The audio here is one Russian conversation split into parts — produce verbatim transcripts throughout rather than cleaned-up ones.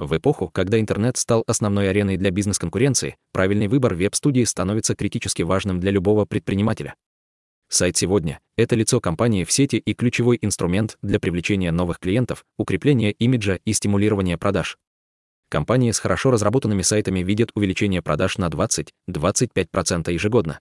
В эпоху, когда интернет стал основной ареной для бизнес-конкуренции, правильный выбор веб-студии становится критически важным для любого предпринимателя. Сайт сегодня — это лицо компании в сети и ключевой инструмент для привлечения новых клиентов, укрепления имиджа и стимулирования продаж. Компании с хорошо разработанными сайтами видят увеличение продаж на двадцать-двадцать пять процентов ежегодно.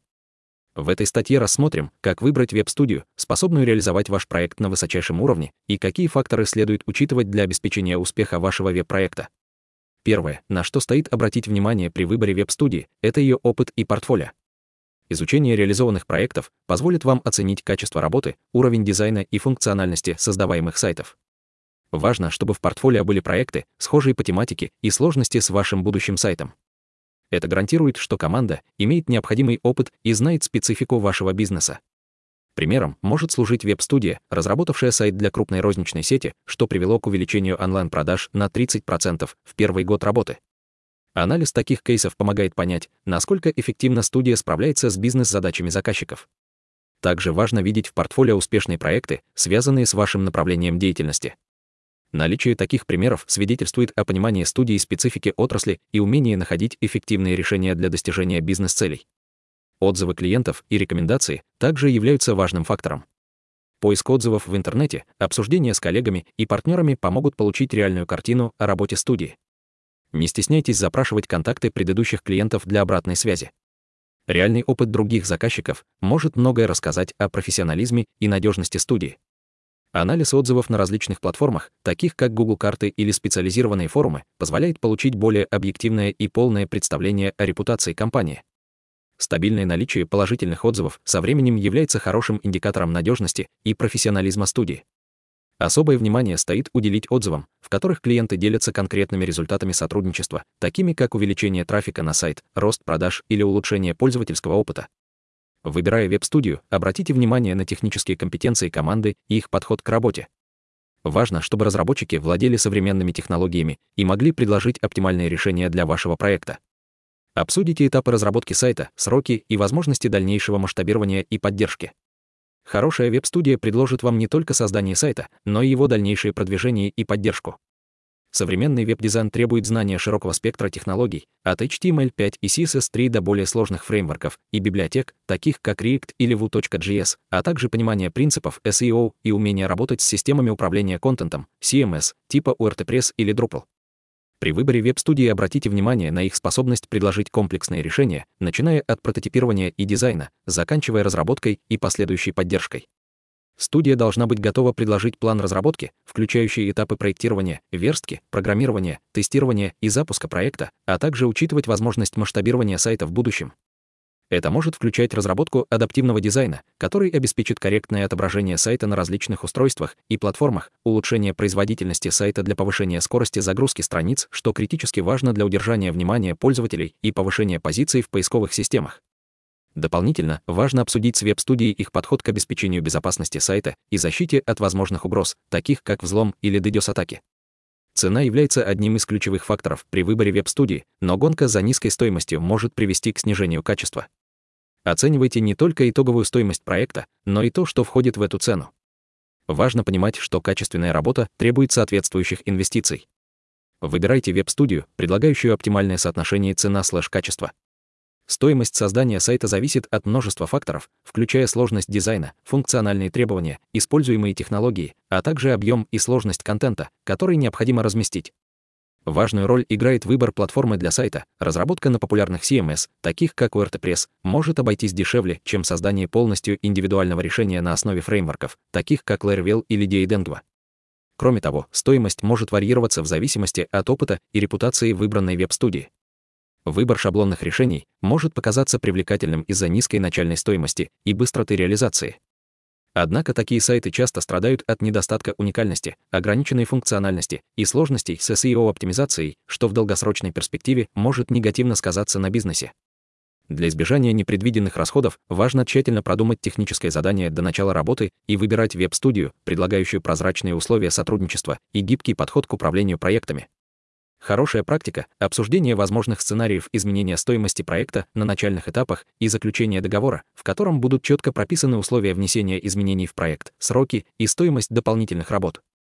В этой статье рассмотрим, как выбрать веб-студию, способную реализовать ваш проект на высочайшем уровне, и какие факторы следует учитывать для обеспечения успеха вашего веб-проекта. Первое, на что стоит обратить внимание при выборе веб-студии, это ее опыт и портфолио. Изучение реализованных проектов позволит вам оценить качество работы, уровень дизайна и функциональности создаваемых сайтов. Важно, чтобы в портфолио были проекты, схожие по тематике и сложности с вашим будущим сайтом. Это гарантирует, что команда имеет необходимый опыт и знает специфику вашего бизнеса. Примером может служить веб-студия, разработавшая сайт для крупной розничной сети, что привело к увеличению онлайн-продаж на тридцать процентов в первый год работы. Анализ таких кейсов помогает понять, насколько эффективно студия справляется с бизнес-задачами заказчиков. Также важно видеть в портфолио успешные проекты, связанные с вашим направлением деятельности. Наличие таких примеров свидетельствует о понимании студии специфики отрасли и умении находить эффективные решения для достижения бизнес-целей. Отзывы клиентов и рекомендации также являются важным фактором. Поиск отзывов в интернете, обсуждения с коллегами и партнерами помогут получить реальную картину о работе студии. Не стесняйтесь запрашивать контакты предыдущих клиентов для обратной связи. Реальный опыт других заказчиков может многое рассказать о профессионализме и надежности студии. Анализ отзывов на различных платформах, таких как Google карты или специализированные форумы, позволяет получить более объективное и полное представление о репутации компании. Стабильное наличие положительных отзывов со временем является хорошим индикатором надежности и профессионализма студии. Особое внимание стоит уделить отзывам, в которых клиенты делятся конкретными результатами сотрудничества, такими как увеличение трафика на сайт, рост продаж или улучшение пользовательского опыта. Выбирая веб-студию, обратите внимание на технические компетенции команды и их подход к работе. Важно, чтобы разработчики владели современными технологиями и могли предложить оптимальные решения для вашего проекта. Обсудите этапы разработки сайта, сроки и возможности дальнейшего масштабирования и поддержки. Хорошая веб-студия предложит вам не только создание сайта, но и его дальнейшее продвижение и поддержку. Современный веб-дизайн требует знания широкого спектра технологий, от эйч ти эм эль пять и си эс эс три до более сложных фреймворков и библиотек, таких как React или Vue.js, а также понимание принципов эс и о и умение работать с системами управления контентом, си эм эс, типа WordPress или Drupal. При выборе веб-студии обратите внимание на их способность предложить комплексные решения, начиная от прототипирования и дизайна, заканчивая разработкой и последующей поддержкой. Студия должна быть готова предложить план разработки, включающий этапы проектирования, верстки, программирования, тестирования и запуска проекта, а также учитывать возможность масштабирования сайта в будущем. Это может включать разработку адаптивного дизайна, который обеспечит корректное отображение сайта на различных устройствах и платформах, улучшение производительности сайта для повышения скорости загрузки страниц, что критически важно для удержания внимания пользователей и повышения позиций в поисковых системах. Дополнительно, важно обсудить с веб-студией их подход к обеспечению безопасности сайта и защите от возможных угроз, таких как взлом или ддос-атаки. Цена является одним из ключевых факторов при выборе веб-студии, но гонка за низкой стоимостью может привести к снижению качества. Оценивайте не только итоговую стоимость проекта, но и то, что входит в эту цену. Важно понимать, что качественная работа требует соответствующих инвестиций. Выбирайте веб-студию, предлагающую оптимальное соотношение цена/качество. Стоимость создания сайта зависит от множества факторов, включая сложность дизайна, функциональные требования, используемые технологии, а также объем и сложность контента, который необходимо разместить. Важную роль играет выбор платформы для сайта. Разработка на популярных си эм эс, таких как WordPress, может обойтись дешевле, чем создание полностью индивидуального решения на основе фреймворков, таких как Laravel или Django. Кроме того, стоимость может варьироваться в зависимости от опыта и репутации выбранной веб-студии. Выбор шаблонных решений может показаться привлекательным из-за низкой начальной стоимости и быстроты реализации. Однако такие сайты часто страдают от недостатка уникальности, ограниченной функциональности и сложностей с эс и о-оптимизацией, что в долгосрочной перспективе может негативно сказаться на бизнесе. Для избежания непредвиденных расходов важно тщательно продумать техническое задание до начала работы и выбирать веб-студию, предлагающую прозрачные условия сотрудничества и гибкий подход к управлению проектами. Хорошая практика — обсуждение возможных сценариев изменения стоимости проекта на начальных этапах и заключение договора, в котором будут четко прописаны условия внесения изменений в проект, сроки и стоимость дополнительных работ.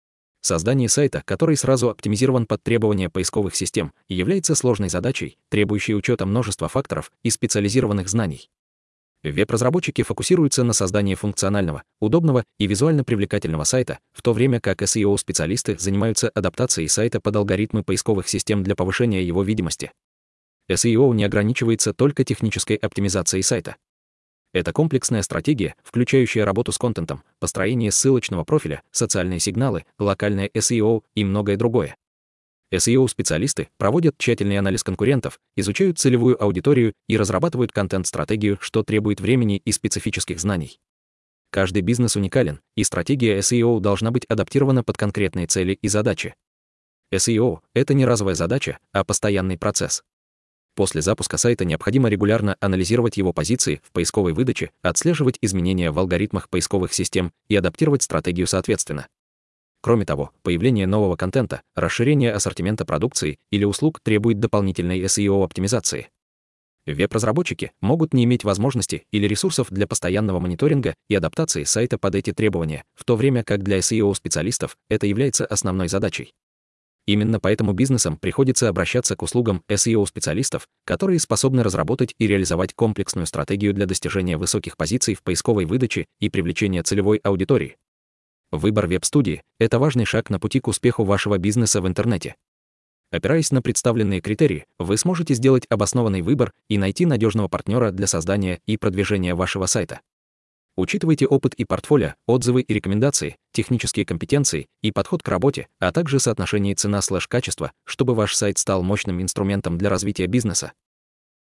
Создание сайта, который сразу оптимизирован под требования поисковых систем, является сложной задачей, требующей учета множества факторов и специализированных знаний. Веб-разработчики фокусируются на создании функционального, удобного и визуально привлекательного сайта, в то время как эс и о-специалисты занимаются адаптацией сайта под алгоритмы поисковых систем для повышения его видимости. эс и о не ограничивается только технической оптимизацией сайта. Это комплексная стратегия, включающая работу с контентом, построение ссылочного профиля, социальные сигналы, локальное эс и о и многое другое. эс и о-специалисты проводят тщательный анализ конкурентов, изучают целевую аудиторию и разрабатывают контент-стратегию, что требует времени и специфических знаний. Каждый бизнес уникален, и стратегия эс и о должна быть адаптирована под конкретные цели и задачи. эс и о — это не разовая задача, а постоянный процесс. После запуска сайта необходимо регулярно анализировать его позиции в поисковой выдаче, отслеживать изменения в алгоритмах поисковых систем и адаптировать стратегию соответственно. Кроме того, появление нового контента, расширение ассортимента продукции или услуг требует дополнительной эс и о-оптимизации. Веб-разработчики могут не иметь возможности или ресурсов для постоянного мониторинга и адаптации сайта под эти требования, в то время как для эс и о-специалистов это является основной задачей. Именно поэтому бизнесам приходится обращаться к услугам эс и о-специалистов, которые способны разработать и реализовать комплексную стратегию для достижения высоких позиций в поисковой выдаче и привлечения целевой аудитории. Выбор веб-студии — это важный шаг на пути к успеху вашего бизнеса в интернете. Опираясь на представленные критерии, вы сможете сделать обоснованный выбор и найти надежного партнера для создания и продвижения вашего сайта. Учитывайте опыт и портфолио, отзывы и рекомендации, технические компетенции и подход к работе, а также соотношение цена-качество, чтобы ваш сайт стал мощным инструментом для развития бизнеса.